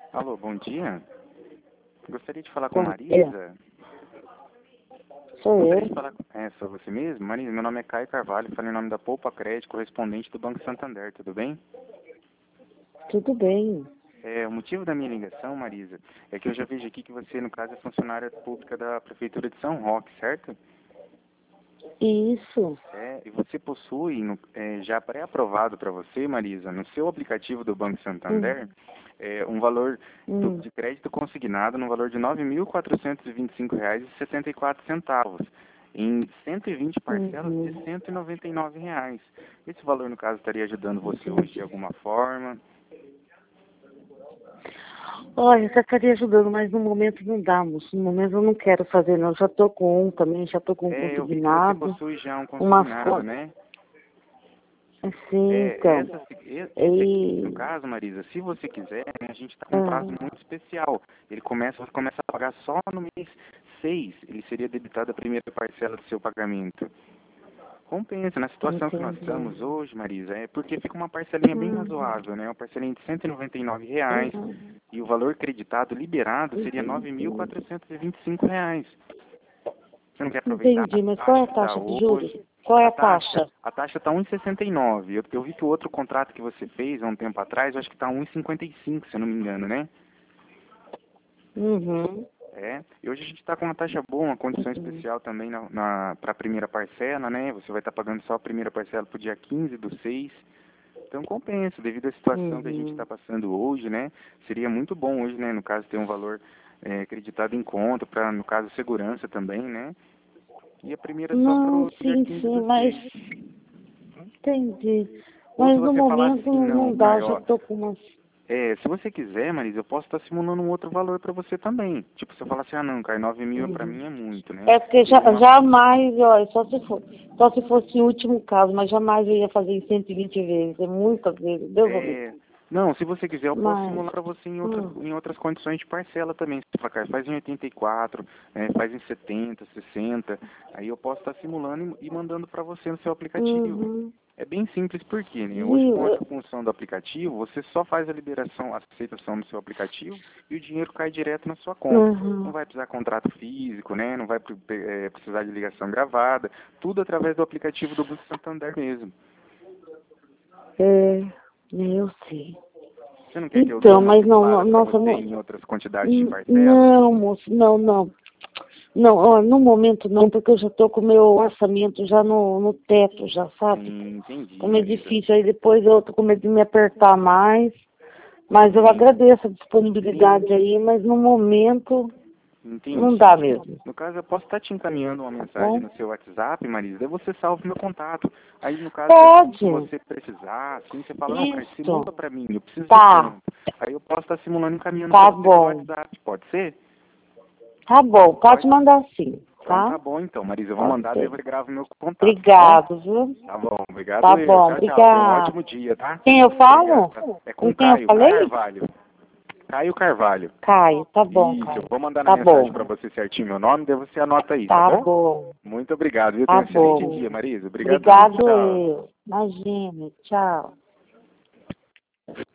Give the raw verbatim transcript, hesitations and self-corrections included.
Alô, bom dia. Gostaria de falar com a Bom dia. Marisa. Sou Gostaria de eu. falar com... É, sou você mesmo? Marisa, meu nome é Caio Carvalho, falo em nome da Poupa Crédito, correspondente do Banco Santander, tudo bem? Tudo bem. É, o motivo da minha ligação, Marisa, é que eu já vejo aqui que você, no caso, é funcionária pública da Prefeitura de São Roque, certo? Isso. É, e você possui, no- é, já pré-aprovado para você, Marisa, no seu aplicativo do Banco Hum, Santander, é, um valor do- hum, de crédito consignado no valor de nove mil quatrocentos e vinte e cinco reais e setenta e quatro centavos, em cento e vinte parcelas de uhum. cento e noventa e nove reais. Esse valor, no caso, estaria ajudando você hoje de Entendi. alguma forma? Olha, você estaria ajudando, mas no momento não dá, moço. No momento eu não quero fazer, não. Já tô com um também, já tô com um É, eu vi que você consignado. possui já um Umas consignado, coisas. né? Assim, É, então. essa, e- esse aqui, no E... caso, Marisa, se você quiser, né, a gente está com um prazo Ah, muito especial. Ele começa, você começa a pagar só no mês seis. Ele seria debitado a primeira parcela do seu pagamento. Compensa, na situação que nós entendi. estamos hoje, Marisa, é porque fica uma parcelinha bem Uhum, razoável, né? Uma parcelinha de cento e noventa e nove reais. uhum. E o valor creditado, liberado, seria nove mil Entendi. quatrocentos e e vinte e cinco reais. Você não quer aproveitar Entendi, mas a qual é taxa a que está taxa de juros? hoje? Qual é A a taxa, taxa? a taxa está um vírgula sessenta e nove. Eu, eu vi que o outro contrato que você fez há um tempo atrás, eu acho que está um vírgula cinquenta e cinco, se eu não me engano, né? Uhum. É. E hoje a gente está com uma taxa boa, uma condição Uhum. especial também na, na, para a primeira parcela, né? Você vai estar pagando só a primeira parcela para o dia quinze do seis. Então compensa, devido à situação que a gente está Uhum. passando hoje, né? Seria muito bom hoje, né? No caso, ter um valor é, acreditado em conta, para, no caso, segurança também, né? E a primeira só para Não, o dia sim, quinze sim, do mas seis. entendi. Ou se Mas no você falar momento assim, não, não dá, Caio, já ó, tô com umas. é, se você quiser, Marisa, eu posso estar simulando um outro valor para você também. Tipo, se eu falar assim, ah não, Caio, nove mil para Uhum. mim é muito, né? É porque já, Seria uma... jamais, ó, só se for, só se fosse o último caso, mas jamais eu ia fazer em cento e vinte vezes, é muitas vezes, Deus o livre. É, não, se você quiser, eu posso Mas, simular para você em outras, hum, em outras condições de parcela também. Se falar, Caio, faz em oitenta e quatro, é, faz em setenta, sessenta, aí eu posso estar simulando e, e mandando para você no seu aplicativo. uhum, É bem simples porque, né? Hoje viu, com essa eu- função do aplicativo, você só faz a liberação, a aceitação no seu aplicativo e o dinheiro cai direto na sua conta. Não uhum, vai precisar de contrato físico, né? Não vai pre- eh, precisar de ligação gravada, tudo através do aplicativo do Banco Santander mesmo. é, eu sei. Você não quer que eu dê Então, uma mas não, não, simulada para nossa, você não, em outras quantidades de n- parcelas? não, moço, não, não. Não, ó, no momento não, porque eu já estou com o meu orçamento já no, no teto, já, sabe? Sim, entendi, Como é Marisa. difícil, aí depois eu tô com medo de me apertar mais, mas eu Sim, agradeço a disponibilidade aí, mas no momento não dá entendi. mesmo, No caso, eu posso estar te encaminhando uma tá mensagem bom? no seu WhatsApp, Marisa, daí você salva o meu contato. Aí, no caso, se Pode, se você precisar, assim, você fala, não, cara, isso, simula para mim, eu preciso de tá, tanto. Aí eu posso estar simulando e encaminhando para tá você pelo bom, WhatsApp, pode ser? tá bom, pode Pode? mandar sim, Então tá? tá bom, então, Marisa, eu vou Pode mandar, daí ser. você grava o meu contato, tá bom? Obrigado, viu? Tá bom, Tá obrigado eu. bom, Tchau, tchau. Tenha um obrigado. ótimo dia, tá? Quem eu Obrigado. falo? É com Com quem eu Caio falei? Carvalho. Caio Carvalho. Caio, tá bom, Isso, eu Caio. vou mandar na Tá mensagem bom, para você certinho meu nome, daí você anota aí, tá tá bom? bom, Muito obrigado, viu? tá Tenha um excelente bom. dia, Marisa. Obrigadão. Obrigado Tchau. eu. Imagine, tchau.